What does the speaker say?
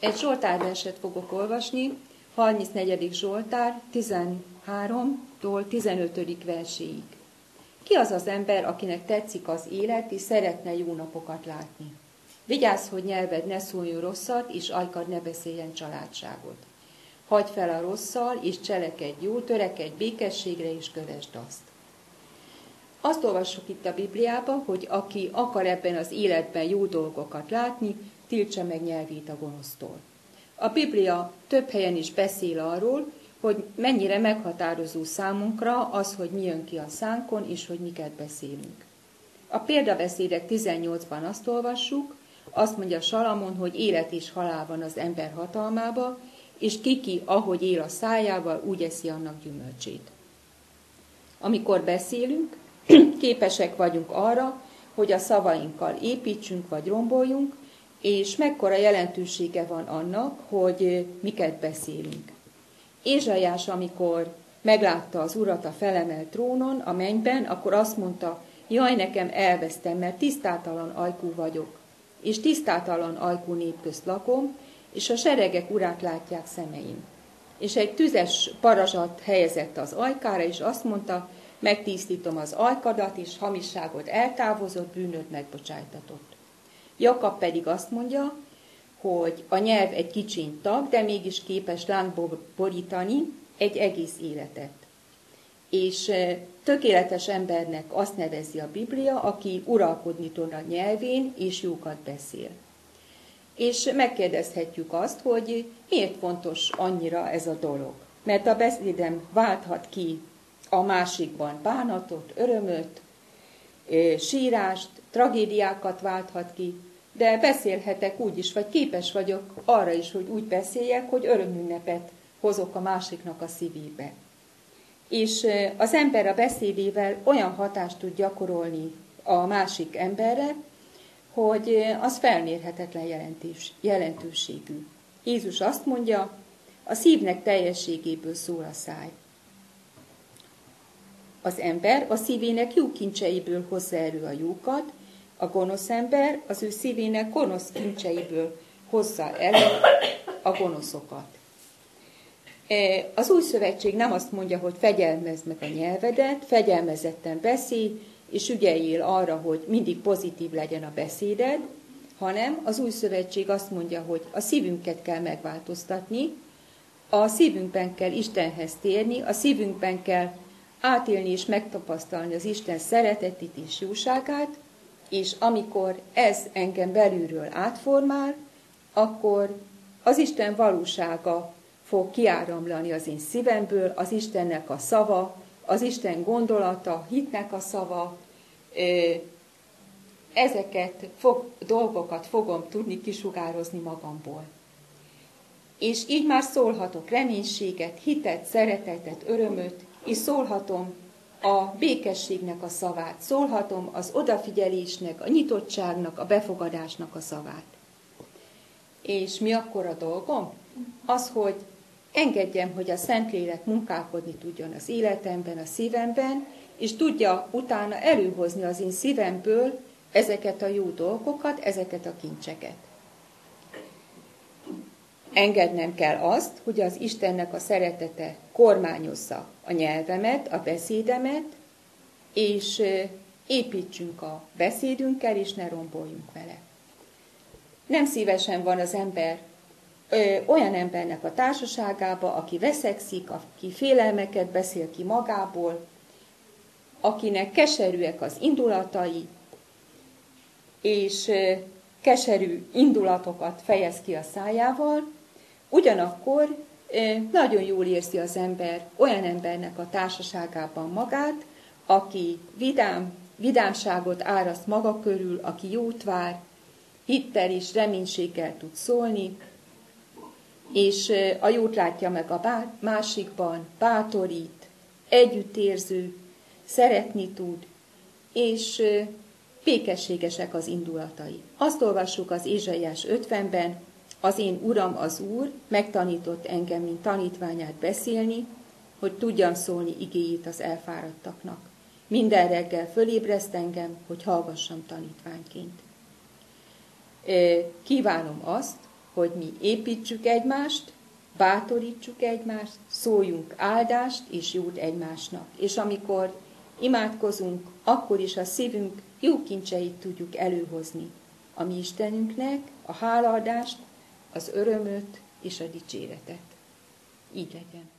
Egy Zsoltárverset fogok olvasni, 34. Zsoltár 13-tól 15. verséig. Ki az az ember, akinek tetszik az élet, és szeretne jó napokat látni? Vigyázz, hogy nyelved ne szóljon rosszat, és ajkad ne beszéljen családságot. Hagyd fel a rosszal, és cselekedj jól, törekedj békességre, és kövesd azt. Azt olvassuk itt a Bibliában, hogy aki akar ebben az életben jó dolgokat látni, tiltsa meg nyelvét a gonosztól. A Biblia több helyen is beszél arról, hogy mennyire meghatározó számunkra az, hogy mi jön ki a szánkon, és hogy miket beszélünk. A példabeszédek 18-ban azt olvassuk, azt mondja Salamon, hogy élet és halál van az ember hatalmába, és ki, ahogy él a szájával, úgy eszi annak gyümölcsét. Amikor beszélünk, képesek vagyunk arra, hogy a szavainkkal építsünk vagy romboljunk, és mekkora jelentősége van annak, hogy miket beszélünk. Ézsaiás, amikor meglátta az Urat a felemelt trónon a mennyben, akkor azt mondta, jaj, nekem elvesztem, mert tisztátalan ajkú vagyok, és tisztátalan ajkú nép közt lakom, és a seregek urát látják szemeim. És egy tüzes parazsat helyezett az ajkára, és azt mondta, megtisztítom az ajkadat, és hamisságot eltávozott, bűnöd megbocsájtatott. Jakab pedig azt mondja, hogy a nyelv egy kicsiny tag, de mégis képes lángból borítani egy egész életet. És tökéletes embernek azt nevezi a Biblia, aki uralkodni tud a nyelvén, és jókat beszél. És megkérdezhetjük azt, hogy miért fontos annyira ez a dolog. Mert a beszédem válthat ki a másikban bánatot, örömöt, sírást, tragédiákat válthat ki, de beszélhetek úgy is, vagy képes vagyok arra is, hogy úgy beszéljek, hogy örömünnepet hozok a másiknak a szívébe. És az ember a beszédével olyan hatást tud gyakorolni a másik emberre, hogy az felmérhetetlen jelentőségű. Jézus azt mondja, a szívnek teljességéből szól a száj. Az ember a szívének jó kincseiből hozza elő a jókat, a gonosz ember az ő szívének gonosz kincseiből hozza elő a gonoszokat. Az Új Szövetség nem azt mondja, hogy fegyelmezd meg a nyelvedet, fegyelmezetten beszélj, és ügyeljél arra, hogy mindig pozitív legyen a beszéded, hanem az Új Szövetség azt mondja, hogy a szívünket kell megváltoztatni, a szívünkben kell Istenhez térni, a szívünkben kell átélni és megtapasztalni az Isten szeretetét és jóságát, és amikor ez engem belülről átformál, akkor az Isten valósága fog kiáramlani az én szívemből, az Istennek a szava, az Isten gondolata, hitnek a szava, dolgokat fogom tudni kisugározni magamból. És így már szólhatok reménységet, hitet, szeretetet, örömöt, és szólhatom a békességnek a szavát, szólhatom az odafigyelésnek, a nyitottságnak, a befogadásnak a szavát. És mi akkor a dolgom? Az, hogy engedjem, hogy a Szentlélek munkálkodni tudjon az életemben, a szívemben, és tudja utána előhozni az én szívemből ezeket a jó dolgokat, ezeket a kincseket. Engednem kell azt, hogy az Istennek a szeretete kormányozza a nyelvemet, a beszédemet, és építsünk a beszédünkkel, és ne romboljunk vele. Nem szívesen van az ember olyan embernek a társaságába, aki veszekszik, aki félelmeket beszél ki magából, akinek keserűek az indulatai, és keserű indulatokat fejez ki a szájával, ugyanakkor nagyon jól érzi az ember olyan embernek a társaságában magát, aki vidámságot áraszt maga körül, aki jót vár, hittel és reménységgel tud szólni, és a jót látja meg a másikban, bátorít, együttérző, szeretni tud, és békességesek az indulatai. Azt olvassuk az Ézsaiás 50-ben, az én Uram az Úr megtanított engem, mint tanítványát beszélni, hogy tudjam szólni igéjét az elfáradtaknak. Minden reggel fölébreszt engem, hogy hallgassam tanítványként. Kívánom azt, hogy mi építsük egymást, bátorítsuk egymást, szóljunk áldást és jót egymásnak. És amikor imádkozunk, akkor is a szívünk jó kincseit tudjuk előhozni. A mi Istenünknek a hálaadást, az örömöt és a dicséretet. Így legyen.